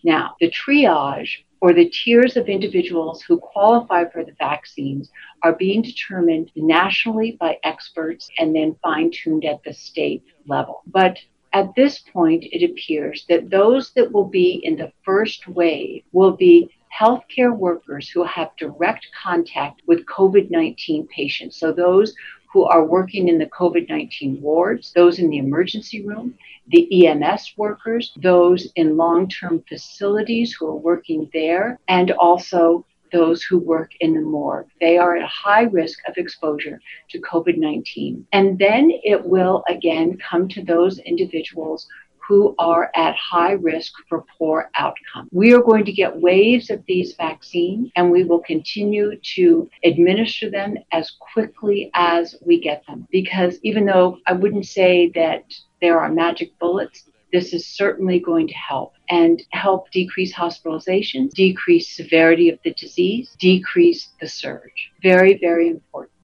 Now, the triage or the tiers of individuals who qualify for the vaccines are being determined nationally by experts and then fine-tuned at the state level. But at this point, it appears that those that will be in the first wave will be healthcare workers who have direct contact with COVID-19 patients. So those who are working in the COVID-19 wards, those in the emergency room, the EMS workers, those in long-term facilities who are working there, and also those who work in the morgue. They are at high risk of exposure to COVID-19. And then it will again come to those individuals who are at high risk for poor outcome. We are going to get waves of these vaccines, and we will continue to administer them as quickly as we get them. Because even though I wouldn't say that there are magic bullets, this is certainly going to help and help decrease hospitalizations, decrease severity of the disease, decrease the surge. Very, very important.